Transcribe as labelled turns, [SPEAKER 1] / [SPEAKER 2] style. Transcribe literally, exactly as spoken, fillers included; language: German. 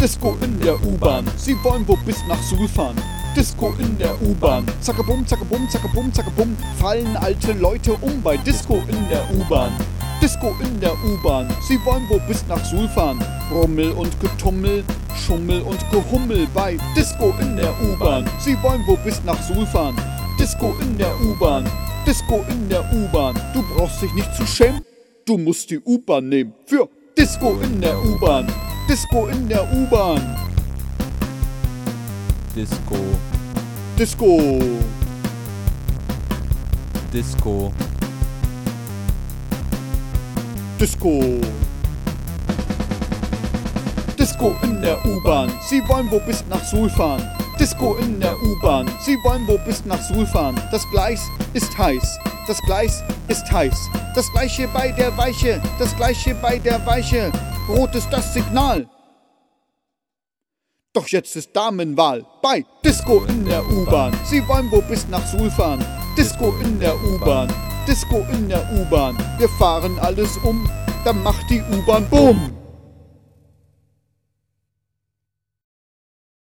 [SPEAKER 1] Disco in der U-Bahn, sie wollen wo bis nach Suhl fahren. Disco in der U-Bahn, zackabum, zackabum, zackabum, zackabum, fallen alte Leute um bei Disco in der U-Bahn. Disco in der U-Bahn, sie wollen wo bis nach Suhl fahren. Rummel und Getummel, Schummel und Gehummel bei Disco in der U-Bahn, sie wollen wo bis nach Suhl fahren. Disco in der U-Bahn, Disco in der U-Bahn, du brauchst dich nicht zu schämen, du musst die U-Bahn nehmen für Disco in der U-Bahn. Disco in der U-Bahn.
[SPEAKER 2] Disco,
[SPEAKER 1] Disco,
[SPEAKER 2] Disco,
[SPEAKER 1] Disco. Disco in der U-Bahn, sie wollen wo bis nach Suhl fahren. Disco in der U-Bahn, sie wollen wo bis nach Suhl fahren. Das Gleis ist heiß, das Gleis ist heiß. Das gleiche bei der Weiche, das gleiche bei der Weiche. Rot ist das Signal. Doch jetzt ist Damenwahl bei Disco in der U-Bahn. Sie wollen wo bis nach Suhl fahren. Disco in der U-Bahn, Disco in der U-Bahn. Wir fahren alles um, dann macht die U-Bahn Boom.